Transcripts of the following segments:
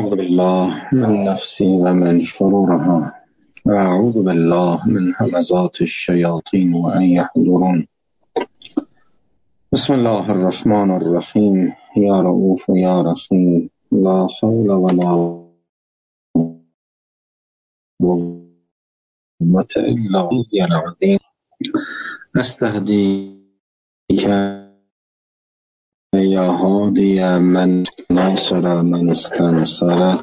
أعوذ بالله من نفسي ومن شرورها وأعوذ بالله من همزات الشياطين وأن يحضرون. بسم الله الرحمن الرحيم. يا رؤوف يا رحيم، لا حول ولا قوة إلا بالله العظيم. أستهديك يا هادي من ناصر من استنصر،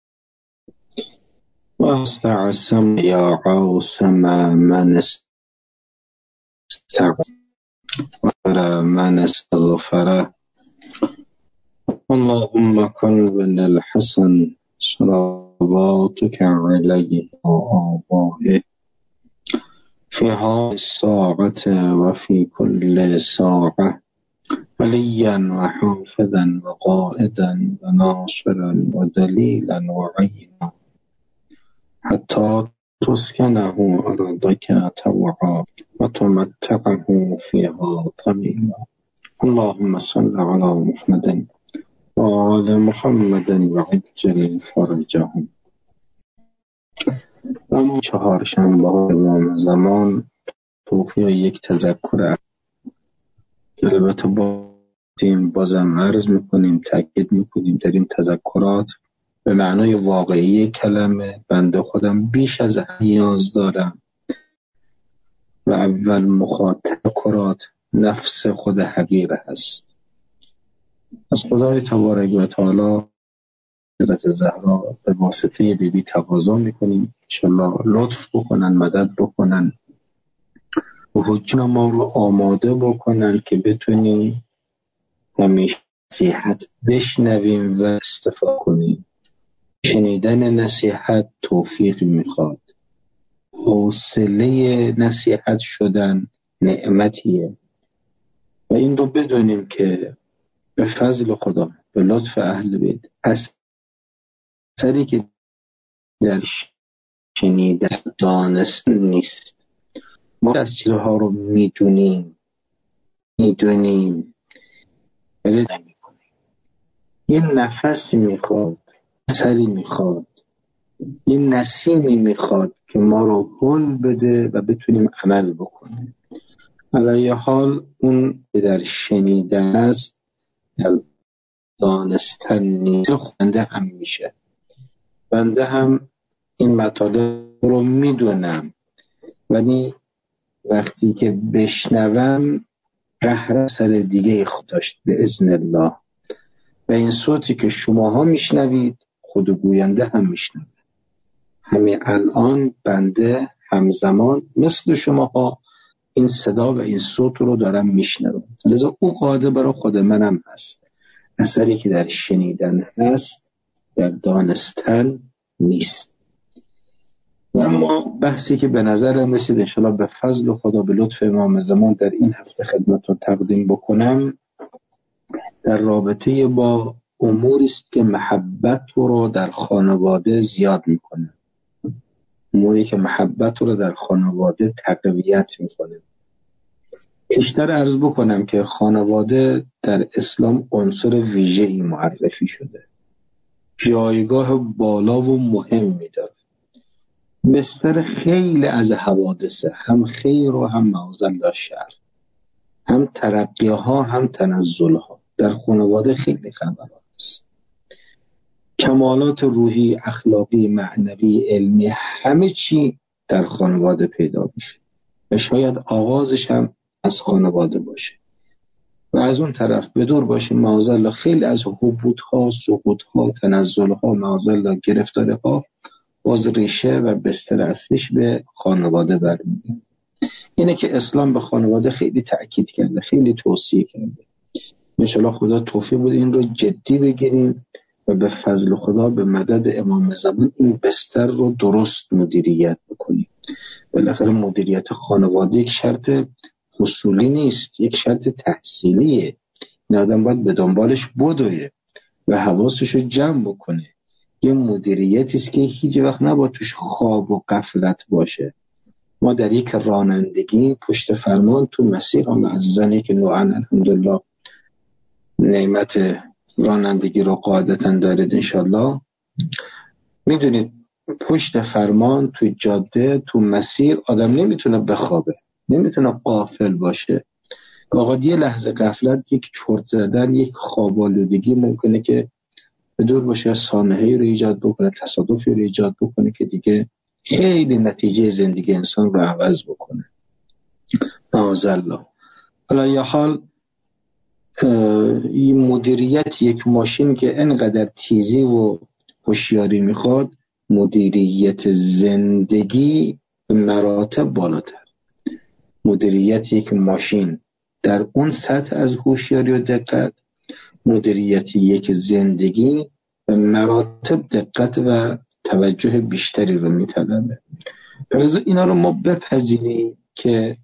واستعصم يا عاصم من استغفر من استغفر. اللهم كن بالحسن صلواتك عليه وآبائه في هذه الساعة وفي كل ساعة، وليا وحافظا وقائدا وناصرا ودليلا وعينا، حتى تسكنه أرضك طوعا وتمتعه فيها طمينا. اللهم صل على محمد وآل محمد وعجل فرجهم. اما چهارشنبه امام زمان توفیق یک تذکر البته بازم عرض میکنیم، تاکید میکنیم در این تذکرات به معنای واقعی کلمه بنده خودم بیش از نیاز دارم و اول مخاطب تذکرات نفس خود حقیره هست. از خدای تبارک و تعالی حضرت زهرا به واسطه بیبی تقاضا میکنیم انشالله لطف بکنن، مدد بکنن و حجم ما رو آماده بکنن که بتونیم همیشه نصیحت بشنویم و استفاده کنیم. شنیدن نصیحت توفیق میخواد، حوصله نصیحت شدن نعمتیه و این رو بدونیم که به فضل خدا به لطف اهل بیت اثری که در شنیدن دانستن نیست. ما از چیزها رو میدونیم ولی نمی کنیم. یه نفسی میخواد، اثری میخواد، یه نسیمی میخواد که ما رو حل بده و بتونیم عمل بکنیم. علیه حال اون در شنیدن است، در دانستن نیست. خونده هم میشه، بنده هم این مطالب رو میدونم ولی وقتی که بشنوم قهر اثر دیگه خود داشت به اذن الله و این صوتی که شماها میشنوید خود گوینده هم میشنوه. همین الان بنده همزمان مثل شماها این صدا و این صوت رو دارم میشنوم، لذا او قاعده برای خود منم هست. اثری که در شنیدن هست در دانستن نیست. و اما بحثی که به نظرم رسید انشاءالله به فضل خدا به لطف امام زمان در این هفته خدمتتون تقدیم بکنم در رابطه با اموری است که محبت رو در خانواده زیاد میکنه، اموری که محبت رو در خانواده تقویت میکنه. بیشتر عرض بکنم که خانواده در اسلام عنصر ویژه‌ای معرفی شده، جایگاه بالا و مهمی داره، بستر خیلی از حوادثه، هم خیر و هم معاذالله شر، هم ترقیها هم تنزلها در خانواده خیلی خبرات است. کمالات روحی، اخلاقی، معنوی، علمی، همه چی در خانواده پیدا میشه و شاید آغازش هم از خانواده باشه و از اون طرف بدور باشیم معاذالله خیلی از هبوطها، سقوطها، تنزلها، معاذالله گرفتاریها باز ریشه و بستر اصلیش به خانواده برمیگرده. اینه که اسلام به خانواده خیلی تأکید کرده، خیلی توصیه کرده. انشاءالله خدا توفیق بده این رو جدی بگیریم و به فضل خدا به مدد امام زمان این بستر رو درست مدیریت بکنیم. بالاخره مدیریت خانواده یک شرط حصولی نیست، یک شرط تحصیلیه. این آدم باید به دنبالش بدوه و حواسش رو جمع بکنه. یه مدیریتی است که هیچ وقت نباید توش خواب و غفلت باشه. ما در یک رانندگی پشت فرمان تو مسیر هم عزیزانی که نوعا الحمدلله نعمت رانندگی رو قاعدتا دارید انشالله میدونید پشت فرمان تو جاده تو مسیر آدم نمیتونه بخوابه، نمیتونه غافل باشه. آقا یه لحظه غفلت، یک چرت زدن، یک خوابالودگی ممکنه که به دور باشه، سانحه‌ای رو ایجاد بکنه، تصادفی رو ایجاد بکنه که دیگه خیلی نتیجه زندگی انسان رو عوض بکنه. معاذالله. حالا یا حال این مدیریت یک ماشین که انقدر تیزی و هوشیاری میخواد، مدیریت زندگی به مراتب بالاتر. مدیریت یک ماشین در اون سطح از هوشیاری و دقت، مدیریت یک زندگی به مراتب دقت و توجه بیشتری رو میطلبه. لذا اینا رو ما بپذیریم که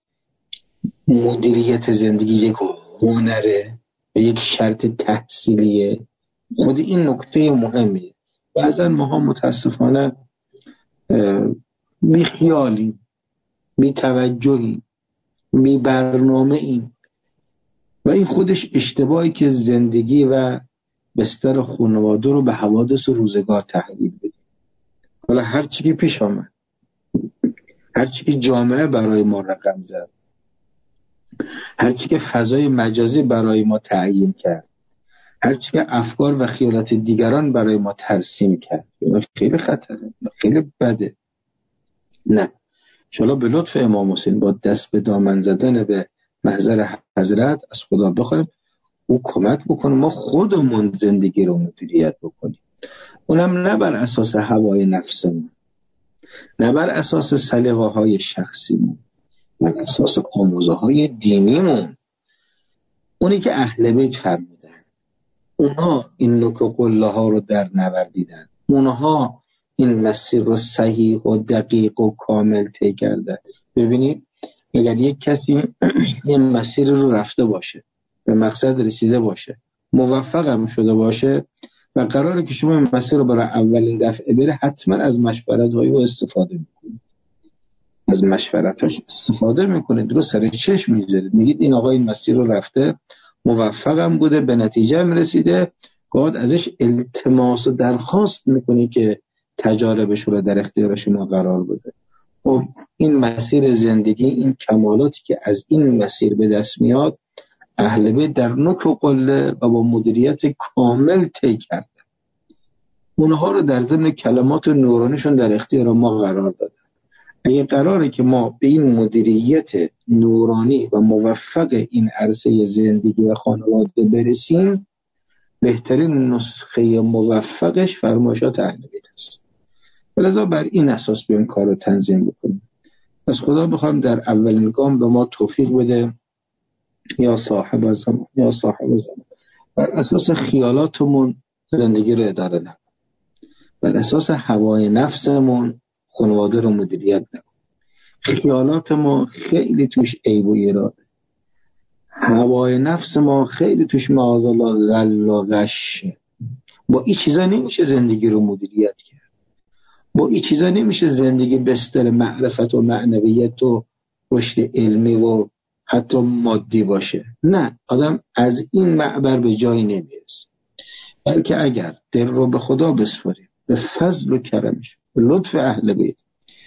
مدیریت زندگی یک هنره و یک شرط تحصیلیه. خود این نکته مهمیه. بعضا ماها متاسفانه بی خیالیم، بی توجهیم، بی برنامه‌ایم و این خودش اشتباهی که زندگی و بستر خانواده رو به حوادث و روزگار تحویل بدیم. حالا هر چی که پیش آمد، هر چی که جامعه برای ما رقم زد، هر چی که فضای مجازی برای ما تعیین کرد، هر چی که افکار و خیالات دیگران برای ما ترسیم کرد، خیلی خطره، خیلی بده. نه، شالا به لطف امام حسین با دست به دامن زدن به محضر حضرت از خدا بخوایم او کمک بکنه ما خودمون زندگی رو مدیریت بکنیم. اونم نه بر اساس هوای نفسمون، نه بر اساس سلیقه‌های شخصیمون، بر اساس آموزه‌های دینیمون. اونی که اهل بیت فرمودن، اونها این نوک قله ها رو در نوردیدن، اونها این مسیر رو صحیح و دقیق و کامل طی کردن. ببینید اگر یک کسی این مسیر رو رفته باشه، به مقصد رسیده باشه، موفق هم شده باشه و قراره که شما این مسیر رو برای اولین دفعه بره، حتما از مشورت‌های او استفاده میکنید، از مشورتاش استفاده میکنید، رو سر چشم میذارید، میگید این آقا این مسیر رو رفته، موفقم بوده، به نتیجه هم رسیده، گاهی ازش التماس و درخواست میکنی که تجاربش رو در اختیار شما قرار بده. خب این مسیر زندگی، این کمالاتی که از این مسیر به دست میاد، اهل بیت در نوک و قله و با مدیریت کامل طی کرده. اونها رو در ضمن کلمات نورانیشون در اختیار ما قرار داده. اگه قراره که ما به این مدیریت نورانی و موفق این عرصه زندگی و خانواده برسیم، بهترین نسخه موفقش فرمایشات اهل بیت است. لذا بر این اساس به این کار رو تنظیم بکنیم. از خدا بخوام در اولین گام به ما توفیق بده، یا صاحب زمان بر اساس خیالاتمون زندگی رو اداره نکنیم، بر اساس هوای نفسمون خانواده رو مدیریت نکنیم. خیالات ما خیلی توش عیب و ایراده، هوای نفس ما خیلی توش معاذالله غل و غشه. با این چیزا نمیشه زندگی رو مدیریت کرد. با این چیزا نمیشه زندگی بستر معرفت و معنویت و رشد علمی و حتی مادی باشه. نه، آدم از این معبر به جایی نمیرسه. بلکه اگر دل رو به خدا بسپاریم، به فضل و کرمش، به لطف اهل بیت،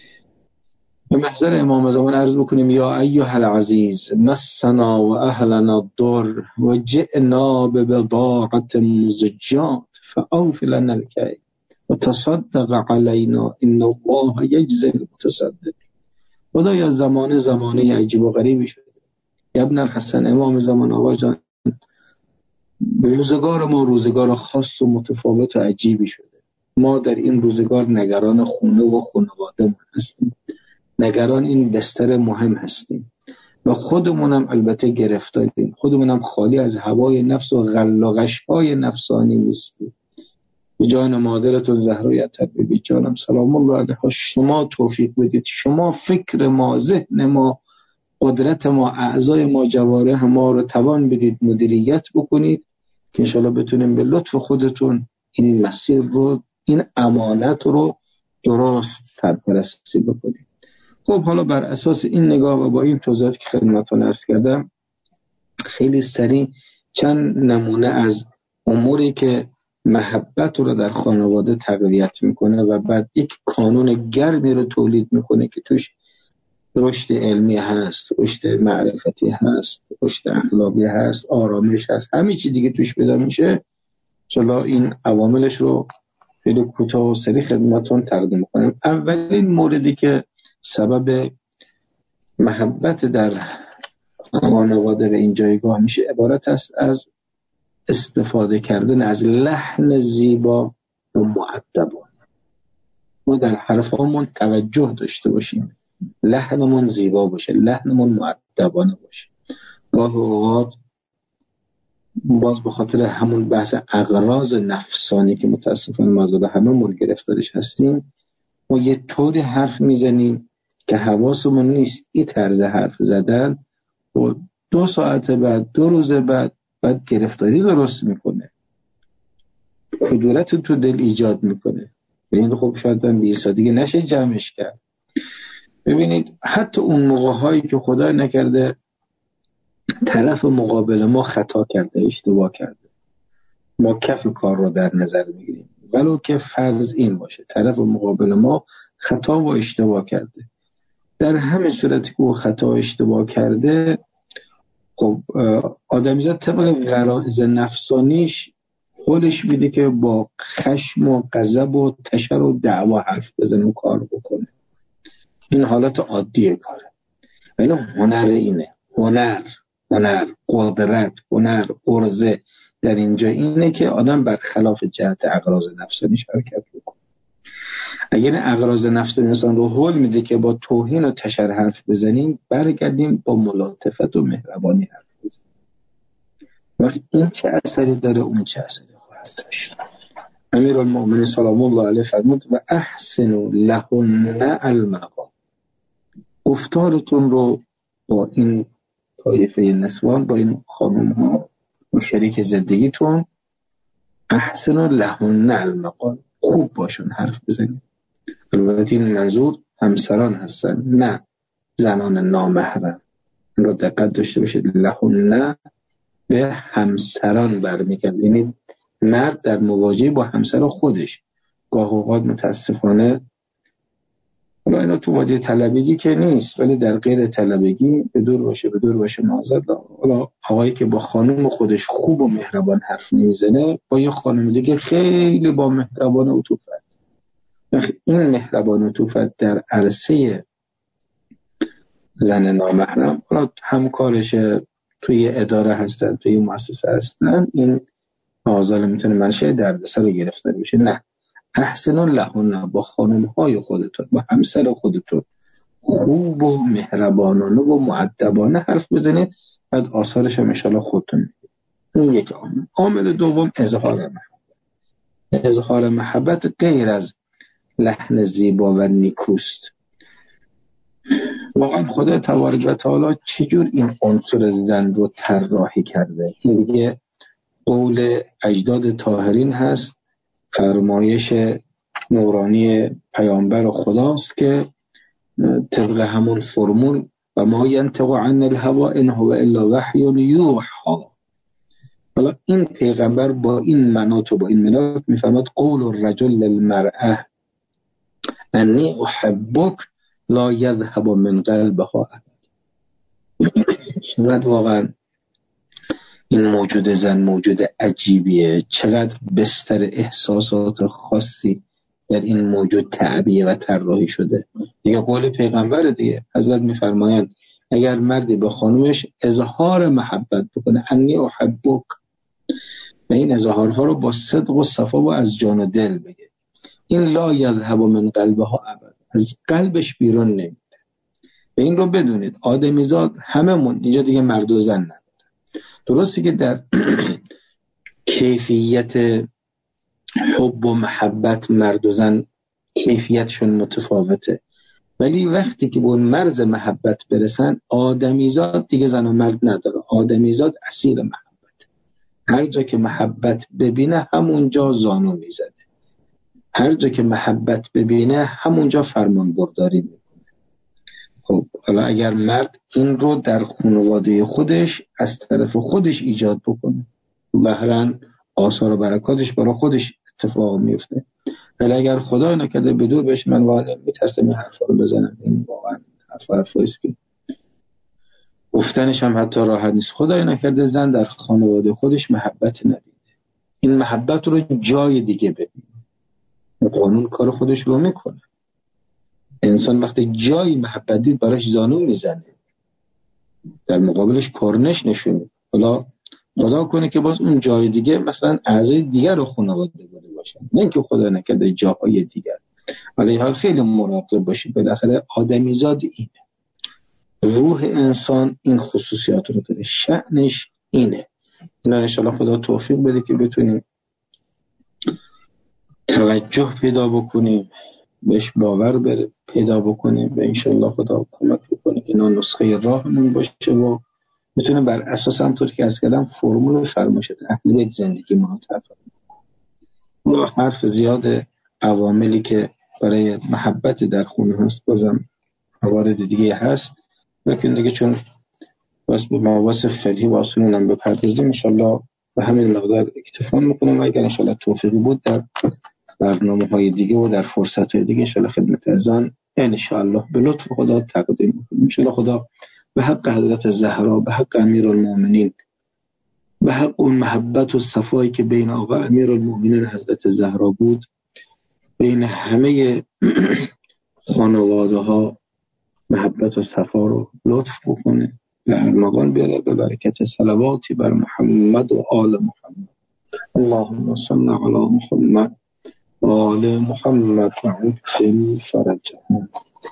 به محضر امام زمان عرض بکنیم یا ایها العزیز مسنا و اهلنا الضر و جئنا ببضاعة مزجات فاوف لنا الكيل و تصدق علینا ان الله یجزی المتصدق. خدایا زمانه عجیب و غریبی شده. ابن الحسن امام زمان آقا جان، روزگار ما روزگار خاص و متفاوت و عجیبی شده. ما در این روزگار نگران خونه و خانواده هستیم، نگران این بستر مهم هستیم و خودمونم البته گرفتاریم، خودمونم خالی از هوای نفس و غلغش‌های نفسانی نیستیم. به جان مادرتون زهرا طبیبی جانم سلام الله علیها شما توفیق بدید، شما فکر ما، ذهن ما، قدرت ما، اعضای ما، جوارح ما رو توان بدید مدیریت بکنید که انشاءالله بتونیم به لطف خودتون این مسیر رو، این امانت رو درست سرپرستی بکنید. خب حالا بر اساس این نگاه و با این توضیحاتی که خدمتتون عرض کردم، خیلی سریع چند نمونه از اموری که محبت رو در خانواده تقویت میکنه و بعد یک کانون گرمی رو تولید میکنه که توش رشد علمی هست، رشد معرفتی هست، رشد اخلاقی هست، آرامش هست، همه چی دیگه توش پیدا میشه. چلا این عواملش رو خیلی کوتاه و سریع خدمتتون تقدیم میکنم. اولین موردی که سبب محبت در خانواده به این جایگاه میشه عبارت است از استفاده کردن از لحن زیبا و مؤدبانه. ما در حرفامون توجه داشته باشیم، لحنمون زیبا باشه، لحنمون مؤدبانه باشه. گاه اوقات باز به خاطر همون بحث اغراض نفسانی که متاسفانه ما زده هممون گرفتارش هستیم، ما یه طوری حرف میزنیم که حواسمون نیست این طرز حرف زدن و 2 ساعت بعد 2 روز بعد گرفتاری درست میکنه، کدورت تو دل ایجاد میکنه. این خب شاید هم 20 سال دیگه نشه جمعش کرد. ببینید حتی اون موقع هایی که خدا نکرده طرف مقابل ما خطا کرده، اشتباه کرده، ما کف کار رو در نظر میگیریم، ولو که فرض این باشه طرف مقابل ما خطا و اشتباه کرده. در همین صورتی که او خطا و اشتباه کرده، خب آدمیزاد طبق غرایز نفسانیش خودش میده که با خشم و غضب و تشر و دعوا حرف بزنه و کار بکنه. این حالت عادیه کاره. اینو اینه هنر، قدرت، عرضه در اینجا اینه که آدم برخلاف جهت اغراض نفسانیش حرکت بکنه. اگر اغراض نفس انسان رو هول میده که با توهین و تشر حرف بزنیم، برگردیم با ملاطفت و مهربانی حرف بزنیم. وقتی این چه اثری داره، اون چه اثری خواهد داشت. امیرالمؤمنین سلام الله علیه فرمود و احسنوا لهن المقام. گفتارتون رو با این طایفه نسوان، با این خانم ها و شریک زندگیتون، احسنوا لهن المقال، خوب باشون حرف بزنید. البته این منظور همسران هستن، نه زنان نامحرم. این رو دقت داشته باشید، لهن به همسران برمیگرده، یعنی مرد در مواجهه با همسر خودش. گاه اوقات متاسفانه حالا اینا تو وادی طلبگی که نیست، ولی در غیر طلبگی به دور باشه معذرت. حالا آقایی که با خانم خودش خوب و مهربان حرف نمیزنه، با یه خانم دیگه خیلی با مهربان و عطوفت. این مهربان و عطوفت در عرصه زن نامحرم، حالا همکارش توی اداره هستن، توی مؤسسه هستن، این معاذالله میتونه منشأ دردسر رو گرفتاری بشه. نه، احسنوا لهن، با خانم‌های خودتون، با همسر خودتون خوب و مهربانانه و مؤدبانه حرف بزنید، بعد آثارش هم انشاءالله خودتون می‌بینید. این یک عامل. عامل دوم اظهار محبت. اظهار محبت غیر از لحن زیبا و نیکوست. واقعا خدا تبارک و تعالی چجور این عنصر زن رو طراحی کرده؟ این دیگه قول اجداد طاهرین هست، فرمایش نورانی پیامبر خداست که طبق همون فرمول و ما ینطق عن الهوى ان هو الا وحی یوحی. حالا این پیغمبر با این مناط و با این مناط میفرماد قول الرجل للمرأة انی احبک لا یذهب من قلبها ابدا. شاید واقعا این موجود زن موجود عجیبیه، چقدر بستر احساسات خاصی در این موجود تعبیه و طراحی شده. دیگه قول پیغمبر دیگه، حضرت میفرمایند اگر مردی به خانومش اظهار محبت بکنه انی احبک، و این اظهارها رو با صدق و صفا و از جان و دل بگه، این لا یذهب من قلبها ابدا، از قلبش بیرون نمیره. و این رو بدونید آدمیزاد هممون اینجا دیگه مرد و زن نداره. درسته که در کیفیت حب و محبت مرد و زن کیفیتشون متفاوته، ولی وقتی که به اون مرز محبت برسن، آدمیزاد دیگه زن و مرد نداره. آدمیزاد اسیر محبت، هر جا که محبت ببینه همونجا زانو میزنه، هر جا که محبت ببینه همونجا فرمان برداری میکنه. خب حالا اگر مرد این رو در خانواده خودش از طرف خودش ایجاد بکنه، ظاهراً آثار و برکاتش برای خودش اتفاق میفته. ولی اگر خدا نکرده به دور بشه، من واقعا میترسم این حرفا رو بزنم. این واقعا حرفاییست که گفتنش هم حتی راحت نیست. خدای نکرده زن در خانواده خودش محبت نبینه، این محبت رو جای دیگه ببینه. قانون کار خودش رو میکنه. انسان وقتی جایی محبت دید براش زانو میزنه، در مقابلش کارنش نشونه. حالا خدا کنه که باز اون جای دیگه مثلا اعضای دیگر رو خانواده بوده باشن، نه اینکه خدا نکرده جاهای دیگر. ولی حال خیلی مراقب باشید. بالاخره آدمیزاد اینه، روح انسان این خصوصیات رو داره، شأنش اینه. اینا انشاءالله خدا توفیق بده که بتونیم توجه پیدا بکنیم، بهش باور پیدا بکنیم و انشاءالله خدا کمک بکنه که اینا نسخه راهمون باشه و بتونه بر اساس همطور که عرض کردم فرمول فرمایشات اهل بیت زندگی ما طبق. اون حرف زیاد عواملی که برای محبت در خونه هست، بازم موارد دیگه هست، لیکن دیگه چون واسه مواس فقهی و اصول هم بپردازیم انشالله به همین مقدار اکتفا میکنم و اگر انشالله توفیقی بود در برنامه‌های دیگه و در فرصت‌های دیگه انشالله خدمت ازان انشالله به لطف خدا تقدیم میکنم. انشالله خدا به حق حضرت زهرا، به حق امیرالمومنین، به حق اون محبت و صفایی که بین آقا امیرالمومنین حضرت زهرا بود، بین همه خانواده ها محبت و صفا رو لطف بکنه، به ارمغان بیاره، به برکت صلواتی بر محمد و آل محمد. اللهم صل علی محمد و آل محمد و عجل فرجهم.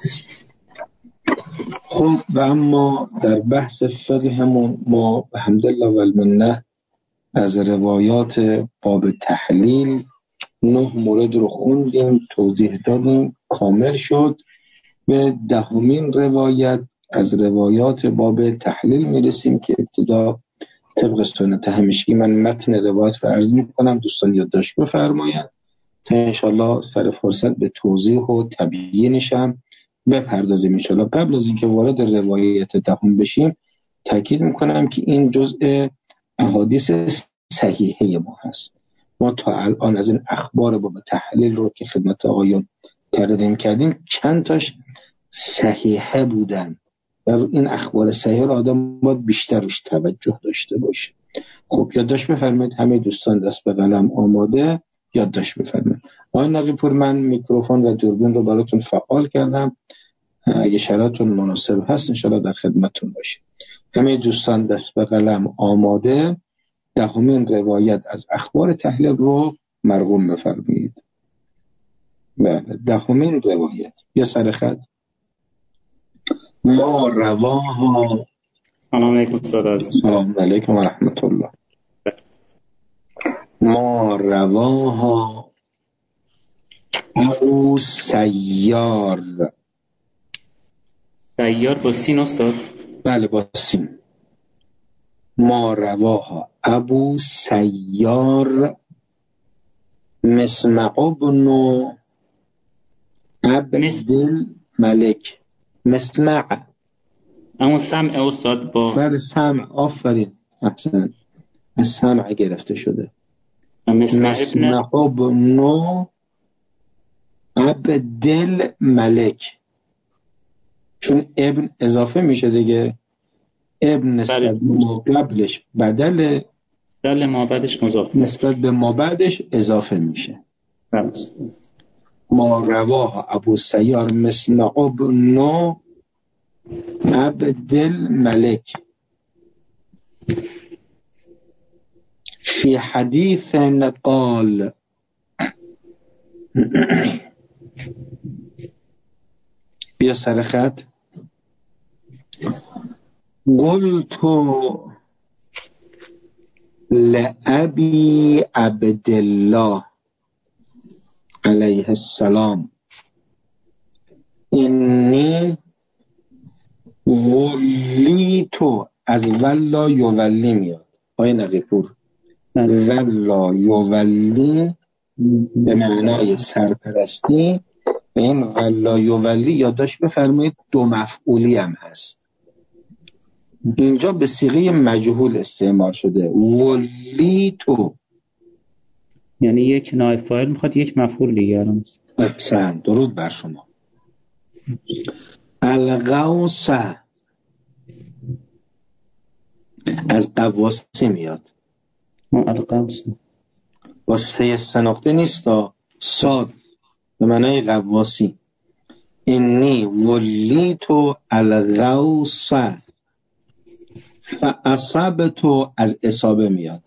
خب و اما در بحث فقهمون ما به حمدالله و المنه از روایات باب تحلیل 9 مورد رو خوندیم، توضیح دادیم، کامل شد. به 10مین روایت از روایات باب تحلیل میرسیم که ابتدا طبق سنت همیشگی من متن روایت رو عرض میکنم، دوستان یادداشت بفرمایند تا انشالله سر فرصت به توضیح و تبیینش هم بپردازیم انشالله. قبل از اینکه وارد روایت 10 بشیم تاکید میکنم که این جزء احادیث صحیحه ما هست. ما تا الان از این اخبار باب تحلیل رو که خدمت آقایون تقدیم کردیم چند تاش صحیحه بودن و این اخبار صحیحه رو آدم باید بیشتر روش توجه داشته باشه. خب یادداشت بفرمایید همه دوستان، دست به قلم آماده، یادداشت بفرمایید. آقای نقی‌پور من میکروفون و دوربین رو براتون فعال کردم، اگه شرایطتون مناسب هست انشالله در خدمتتون باشه. همه دوستان دست به قلم آماده، 10مین روایت از اخبار تحلیل رو مرقوم بفرمایید. بله 10مین روایت یا سر خط. ما رواها. سلام علیکم استاد. سلام علیکم و رحمت الله. ما رواها ابو سیار. سیار با سین استاد؟ بله با سین. ما رواها ابو سیار مسمع بن عبد الملک. مسمع اما سمع استاد با بله سمع. آفرین احسن، از سمع گرفته شده. مسمع بن عبد الملک، چون ابن اضافه میشه دیگه، ابن نسبت به ما قبلش بدل، دل ما بعدش مضاف، نسبت به ما بعدش اضافه میشه. ما رواه ابو سیار مسمع بن عبد الملک فی حدیث قال. بیا سر خط. قلت لأبي عبد الله علیه السلام اینی ولیتو. از ولا یولی میاد آقای نقی‌پور. ولا یولی به معنای سرپرستی و این ولا یولی یادداشت بفرمایید 2 مفعولی هم هست. اینجا به صیغه مجهول استعمال شده. ولیتو یعنی یک نایب فاعل میخواد یک مفعول دیگه الان. احسن، درود بر شما. الغوث از قواسی میاد، القوس با سه نقطه نیست، صاد به معنای قواسی. انی ولیتو الغوث فاصبتو از اصابه میاد.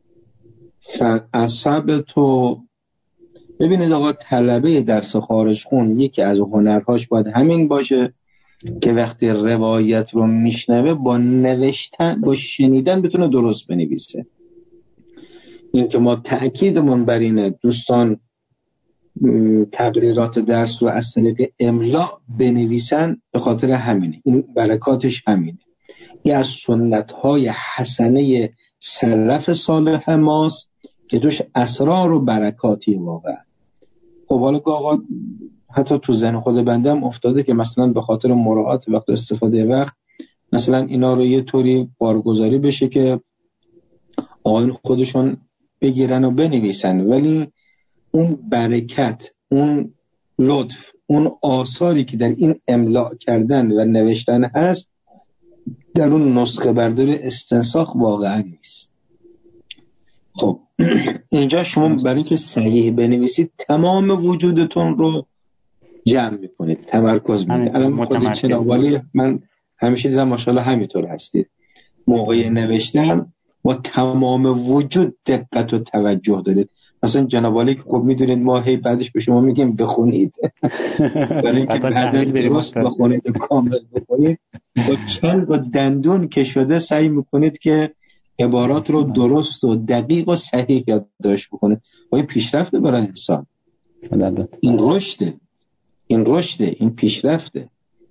فاصبتو، ببینید آقا، طلبه درس خارج خون یکی از هنرهاش باید همین باشه که وقتی روایت رو میشنوه با نوشتن، با شنیدن بتونه درست بنویسه. این که ما تأکیدمون بر اینه دوستان تقریرات درس رو از طریق املا بنویسن، به خاطر همینه، این برکاتش همینه. این از سنت‌های حسنه سلف صالح ماست که توش اسرار و برکاتی واقعا. خب حالا که آقا حتی تو ذهن خود بنده هم افتاده که مثلا به خاطر مراعات وقت استفاده وقت مثلا اینا رو یه طوری بارگذاری بشه که آقایون خودشون بگیرن و بنویسن، ولی اون برکت، اون لطف، اون آثاری که در این املاء کردن و نوشتن هست در اون نسخه برداری استنساخ واقعا نیست. خب اینجا شما برای اینکه صحیح بنویسید تمام وجودتون رو جمع میکنید، تمرکز میکنید. الان خود چناوالی من همیشه دیدم ماشاءالله همینطور هستید، موقع نوشتن با تمام وجود دقت و توجه دارید. مثلا جناب عالی که خب میدونید ما هی بعدش به شما میگیم بخونید برای اینکه بعدا درست بخونید و کامل بخونید، با چنگ و دندون که شده سعی میکنید که عبارات رو درست و دقیق و صحیح یادداشت بکنید. و این پیشرفته برای انسان، این رشده، این پیشرفته.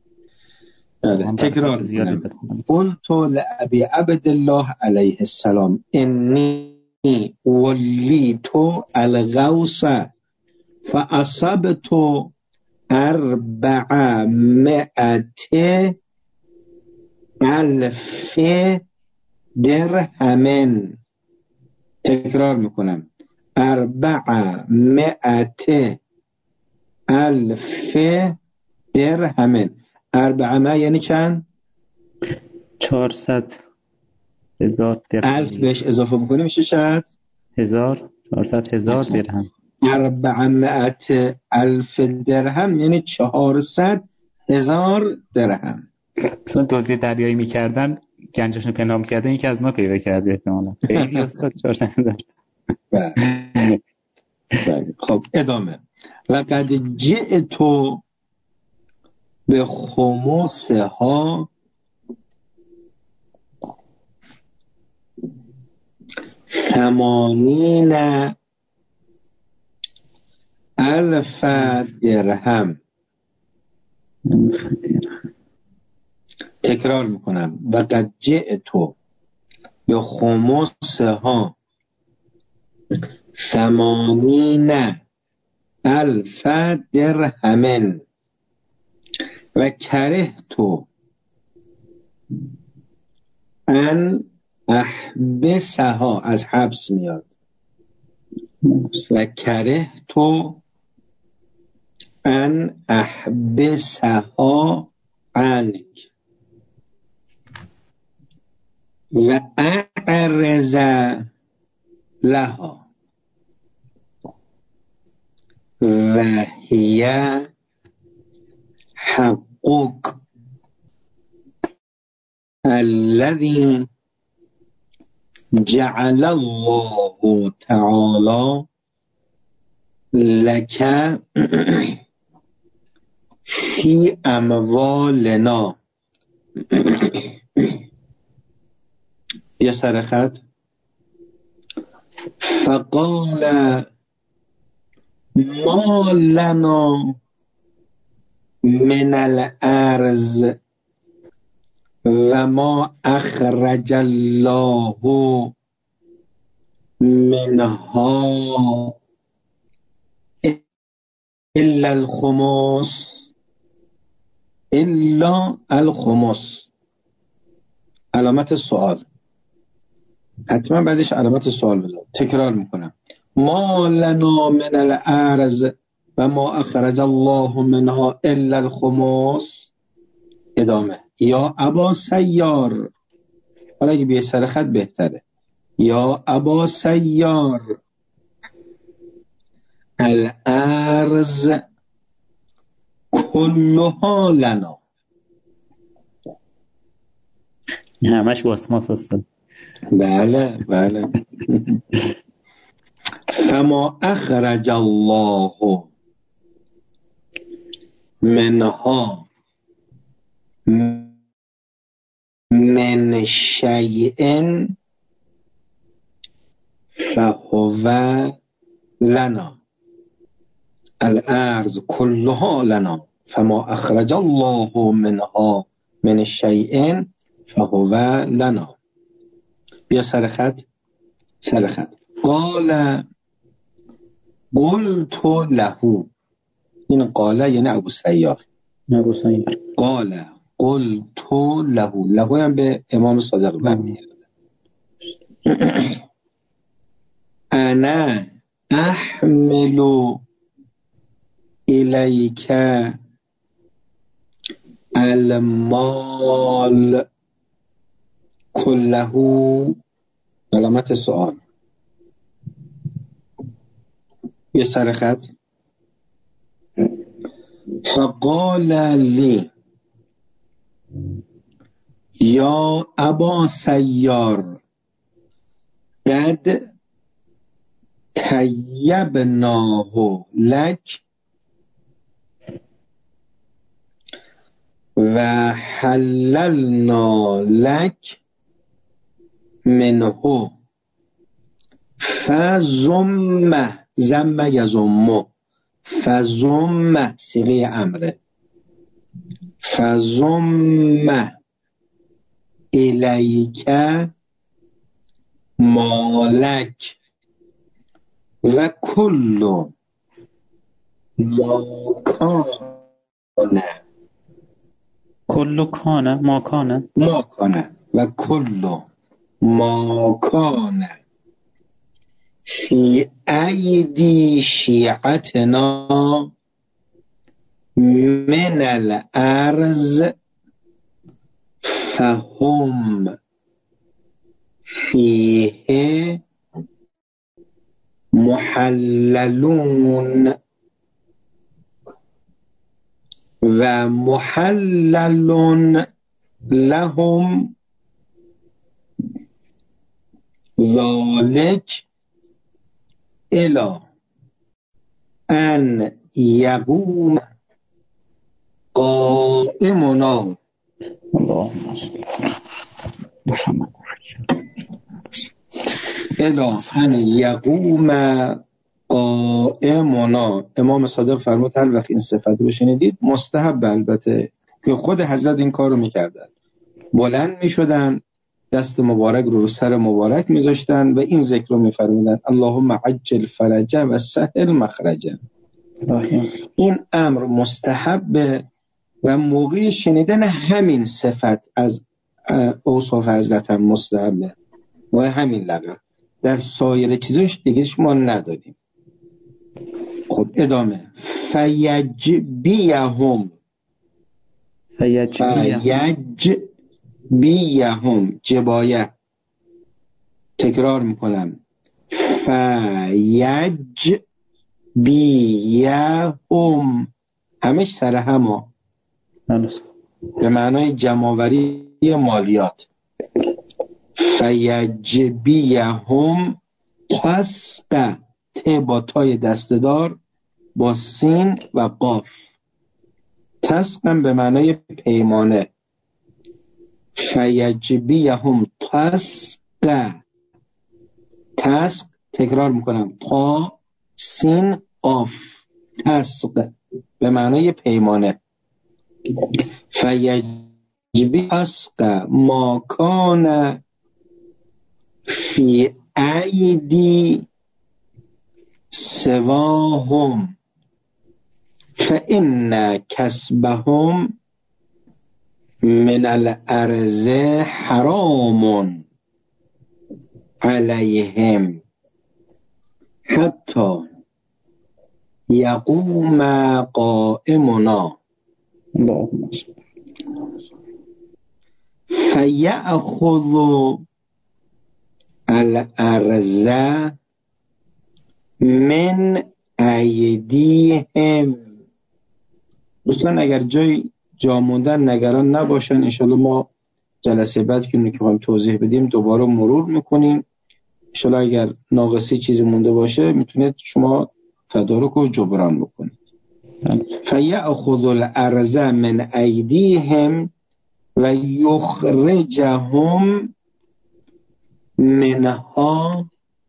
تکرار کنم. قلت لأبي عبد الله علیه السلام انی ولیتو الغوث فاصبتو 400,000 درهم. تکرار میکنم 400,000 درهم. 400 یعنی چند؟ 400,000 درهم. الف بهش اضافه بکنیم میشه چند؟ 400,000 درهم. 400,000 درهم یعنی 400,000 درهم. چون توزیع دریایی میکردن گنجشون پنهان میکردن، یکی از اونا پیدا کرده احتمالاً. خیلی استاد 400,000. بله. خب ادامه. لقد جئت به خمسها 80,000 درهم. تکرار میکنم. لقد جئت به خمسها 80,000 درهم و کرهت ان احبسها، از حبس میاد، و کرهت ان احبسها عنک و اعرض لها و هی حقوق الذي جعل الله تعالى لك في اموالنا. یه سر خط. فقال ما لنا من الارض و ما اخرج الله منها الا الخمس. الا الخمس علامت سوال، حتما بعدش علامت سوال بذار. تکرار میکنم. ما لنا من الارض و ما اخرج الله منها الا الخمس. ادامه. یا ابا سیار، حالا اگه بیه سر خط بهتره. یا ابا سیار الارض کلها لنا. همش واسماس هستن. بله بله. فما اخرج الله منها من شیء فهو لنا. الارض كلها لنا فما اخرج الله منها من شیء فهو لنا. بیا سر خط. سر خط. قال قلت له. این قال یعنی ابو سیار. قال قلت له. له هم به امام صادق برمیگرده. انا احمل الیک المال كله. علامت سؤال. یه سر خط. فقال لی یا ابا سیار قد طیبناه لک و حللنا لک منه فزم. زم یزم. فزم صیغه امره. فزم الیک مالک و کل ما کان. کل کانه ما کانه. ما کانه و کل ما کان فی ایدی شیعتنا من الارض فهم فیه محللون و محلل لهم ذلك الی ان یقوم قائمنا. اللهم صل محمد الی ان یقوم قائمنا. امام صادق فرمود هر وقت این صفت رو بشنیدید، مستحب البته که خود حضرت این کار رو میکردن، بلند میشدن، دست مبارک رو سر مبارک میذاشتن و این ذکر رو میفرمودن اللهم عجل فرجه و سهل مخرجه. این امر مستحب و موقع شنیدن همین صفت از اوصاف حضرت هم مستحبه و همین لقب. در سایر چیزاش دیگه ما نداریم. خب ادامه. فیجبیهم. فیجبیهم جبایه. تکرار میکنم. فیجبیهم همش سر هما به معنای جمع‌آوری مالیات. فیجبیهم تسق. ت با تای دستدار با سین و قاف. تسقم به معنای پیمانه. فیجبیهم تسق. تسق تکرار میکنم. تا سین قاف. تسق به معنای پیمانه. فیجبی تسق ما کان فی ایدی سواهم فإن کسبهم من الارض حرام علیهم حتی یقوم قائمنا فیأخذ الارض من ایدیهم. دوستان اگر جا موندن نگران نباشن، انشالله ما جلسه بعد که میخوایم توضیح بدیم دوباره مرور میکنیم. انشالله اگر ناقصی چیزی مونده باشه میتونید شما تدارک و جبران بکنید. فیأخذ الارض من ایدیهم و یخرجهم منها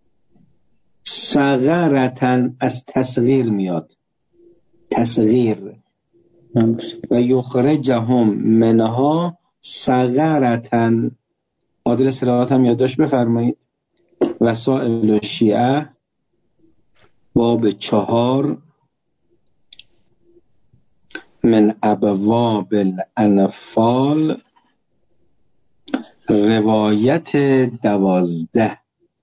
صغرتن. از تصغیر میاد، تصغیر. و یخرجهم منها صغرتن. آدرس روایت هم یادداشت بفرمایید. وسائل شیعه باب 4 من ابواب الانفال روایت 12.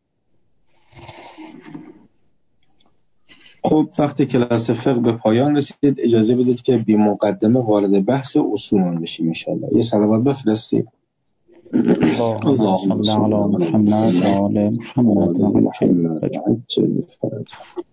خب وقتی کلاس فقه به پایان رسید اجازه بدید که بی مقدمه وارد بحث اصول بشیم انشاءالله. یه صلوات بفرستید. اللهم صل علی محمد و آل محمد.